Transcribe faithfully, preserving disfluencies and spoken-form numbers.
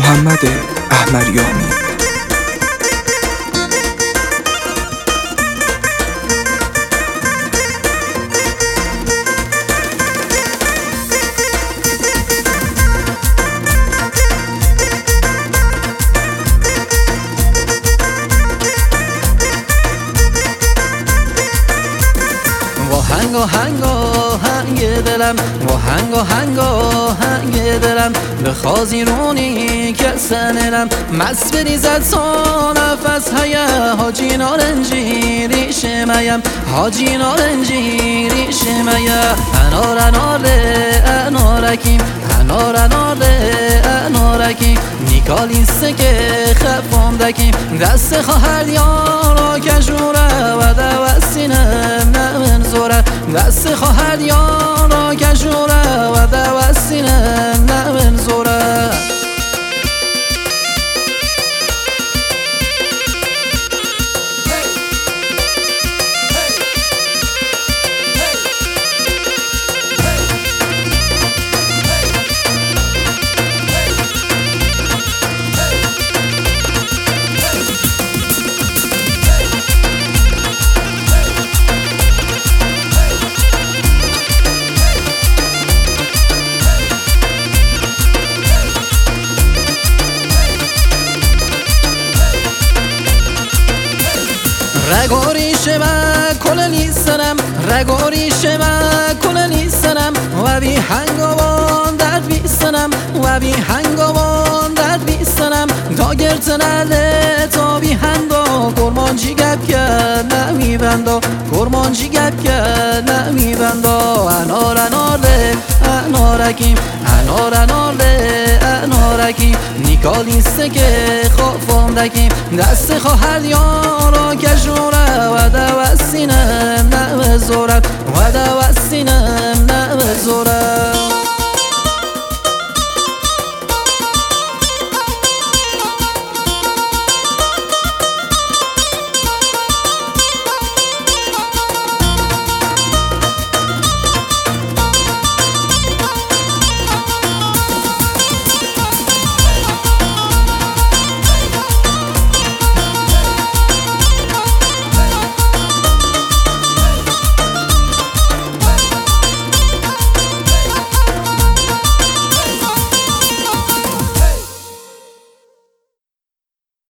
محمد احمریانی. هنگ و هنگ و هنگ دلم و هنگ و هنگ و هنگ دلم به خازیرونی که سنلم مست بریزد سو نفس هیا حاجی نارنجی ریش میم حاجی نارنجی ریش میم انار انار انارکیم انار انار انارکیم نیکالیسته که خفم دکیم دست خواهد یارا کجوره و دوستینم نمن زوره دست خواهد یارا کجوره و دوستینم نمن زوره رگوری شما کلنی سرم رگوری شما کلنی سرم و بی هنگوان درد بی سنم و بی هنگوان درد بی سنم تا گرتنده تا بی هندو کرمانجی گپ کرد نمی بندو کرمانجی گپ کرد نمی بندو انار انار ده انارکیم انار انار ده انارکیم نیکالیسته که خوفم دکیم دست خواهد یارا کجوره و دوستینم نم زورت